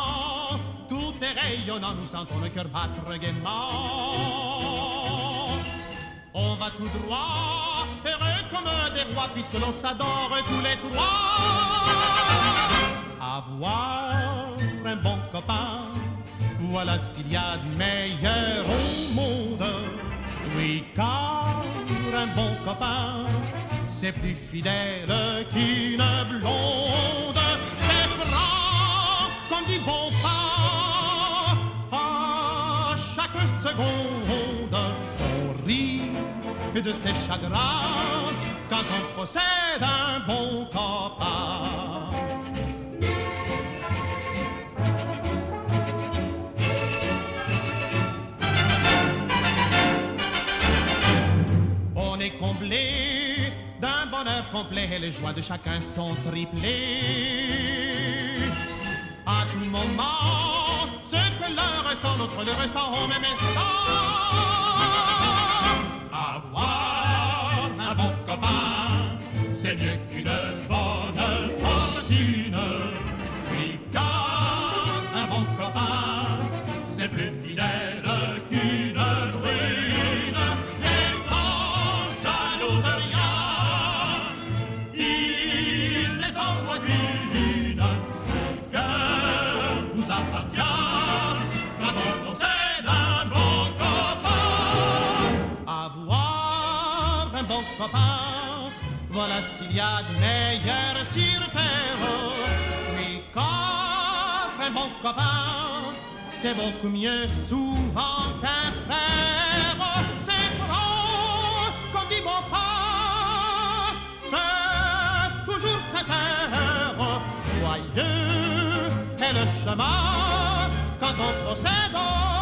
tout est rayonnant, nous sentons le cœur battre gaiement. On va tout droit, heureux comme des rois, puisque l'on s'adore tous les trois. Avoir un bon copain, voilà ce qu'il y a de meilleur au monde. Oui, car un bon copain, c'est plus fidèle qu'une blonde. C'est franc comme dit bon pas. À chaque seconde, on rit de ses chagrins quand on possède un bon copain. On est comblé d'un bonheur complet et les joies de chacun sont triplées. À tout moment, ce que l'un ressent, l'autre le ressent au même instant. Avoir un bon copain, c'est mieux qu'une bonne fortune. Oui, car un bon copain, c'est plus fidèle qu'une ruine. Les grands jaloux de rien, il les envoie d'une. Le cœur vous appartient quand on possède un bon copain. Avoir un bon copain, voilà ce qu'il y a de meilleur sur terre. Oui, car un bon copain, c'est beaucoup mieux souvent qu'un frère. C'est franc, comme dit mon père, c'est toujours sincère. Joyeux est le chemin quand on possède